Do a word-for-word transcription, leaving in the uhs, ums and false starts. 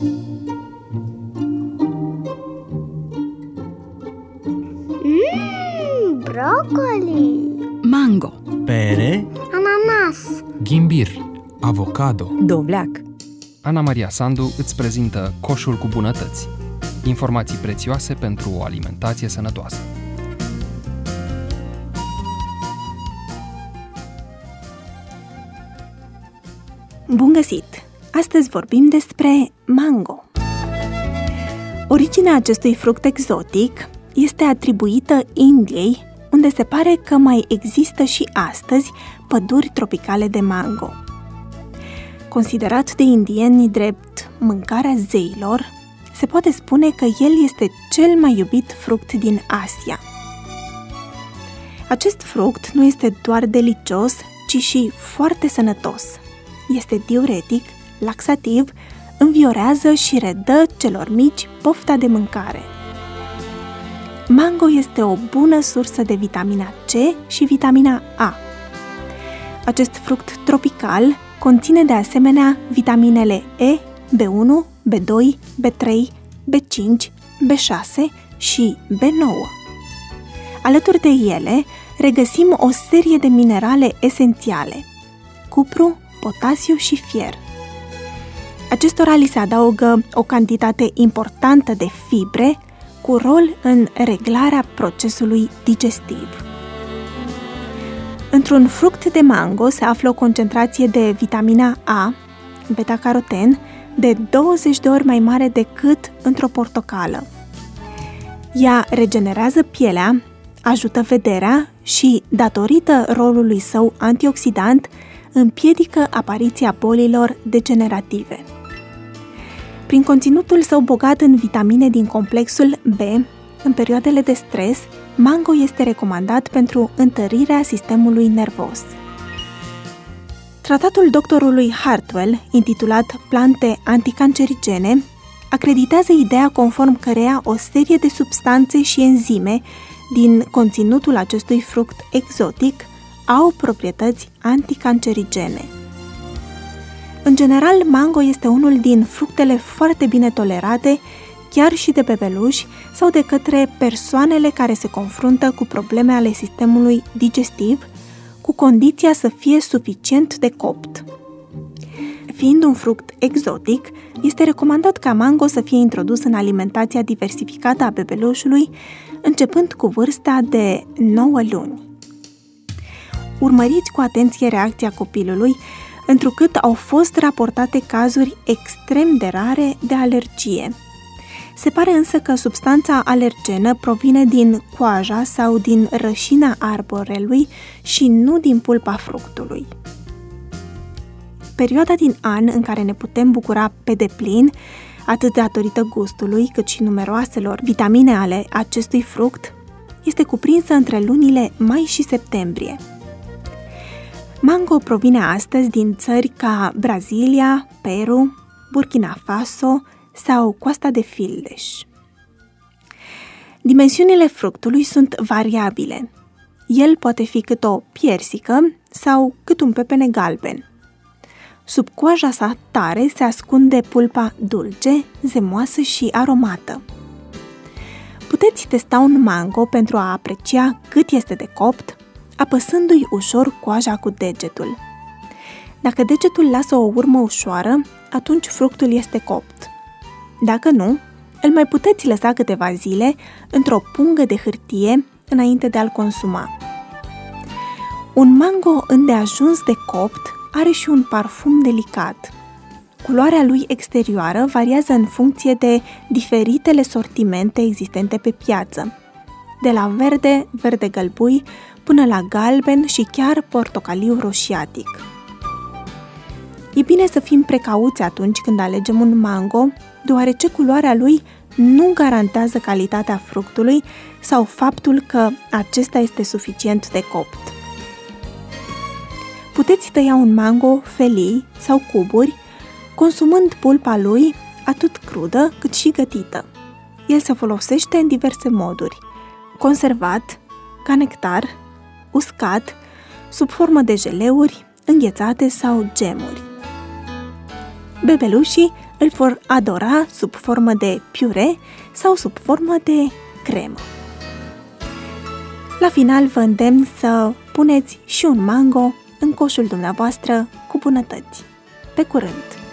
Mmm, broccoli. Mango. Pere. Ananas. Ghimbir, avocado. Dovleac. Ana Maria Sandu îți prezintă Coșul cu bunătăți. Informații prețioase pentru o alimentație sănătoasă. Bun găsit! Astăzi vorbim despre mango. Originea acestui fruct exotic este atribuită Indiei, unde se pare că mai există și astăzi păduri tropicale de mango. Considerat de indieni drept mâncarea zeilor, se poate spune că el este cel mai iubit fruct din Asia. Acest fruct nu este doar delicios, ci și foarte sănătos. Este diuretic, laxativ, înviorează și redă celor mici pofta de mâncare. Mango este o bună sursă de vitamina C și vitamina A. Acest fruct tropical conține de asemenea vitaminele E, B unu, B doi, B trei, B cinci, B șase și B nouă. Alături de ele regăsim o serie de minerale esențiale: cupru, potasiu și fier. Acestora li se adaugă o cantitate importantă de fibre cu rol în reglarea procesului digestiv. Într-un fruct de mango se află o concentrație de vitamina A, beta-caroten, de douăzeci de ori mai mare decât într-o portocală. Ea regenerează pielea, ajută vederea și, datorită rolului său antioxidant, împiedică apariția bolilor degenerative. Prin conținutul său bogat în vitamine din complexul B, în perioadele de stres, mango este recomandat pentru întărirea sistemului nervos. Tratatul doctorului Hartwell, intitulat Plante anticancerigene, acreditează ideea conform căreia o serie de substanțe și enzime din conținutul acestui fruct exotic au proprietăți anticancerigene. În general, mango este unul din fructele foarte bine tolerate, chiar și de bebeluși sau de către persoanele care se confruntă cu probleme ale sistemului digestiv, cu condiția să fie suficient de copt. Fiind un fruct exotic, este recomandat ca mango să fie introdus în alimentația diversificată a bebelușului, începând cu vârsta de nouă luni. Urmăriți cu atenție reacția copilului, întrucât au fost raportate cazuri extrem de rare de alergie. Se pare însă că substanța alergenă provine din coaja sau din rășina arborelui și nu din pulpa fructului. Perioada din an în care ne putem bucura pe deplin, atât datorită gustului, cât și numeroaselor vitamine ale acestui fruct, este cuprinsă între lunile mai și septembrie. Mango provine astăzi din țări ca Brazilia, Peru, Burkina Faso sau Coasta de Fildeș. Dimensiunile fructului sunt variabile. El poate fi cât o piersică sau cât un pepene galben. Sub coaja sa tare se ascunde pulpa dulce, zemoasă și aromată. Puteți testa un mango pentru a aprecia cât este de copt, apăsându-i ușor coaja cu degetul. Dacă degetul lasă o urmă ușoară, atunci fructul este copt. Dacă nu, îl mai puteți lăsa câteva zile într-o pungă de hârtie înainte de a-l consuma. Un mango îndeajuns de copt are și un parfum delicat. Culoarea lui exterioară variază în funcție de diferitele sortimente existente pe piață, de la verde, verde-gălbui, până la galben și chiar portocaliu roșiatic. E bine să fim precauți atunci când alegem un mango, deoarece culoarea lui nu garantează calitatea fructului sau faptul că acesta este suficient de copt. Puteți tăia un mango felii sau cuburi, consumând pulpa lui atât crudă cât și gătită. El se folosește în diverse moduri: conservat, ca nectar, uscat, sub formă de jeleuri, înghețate sau gemuri. Bebelușii îl vor adora sub formă de piure sau sub formă de cremă. La final vă îndemn să puneți și un mango în coșul dumneavoastră cu bunătăți. Pe curând!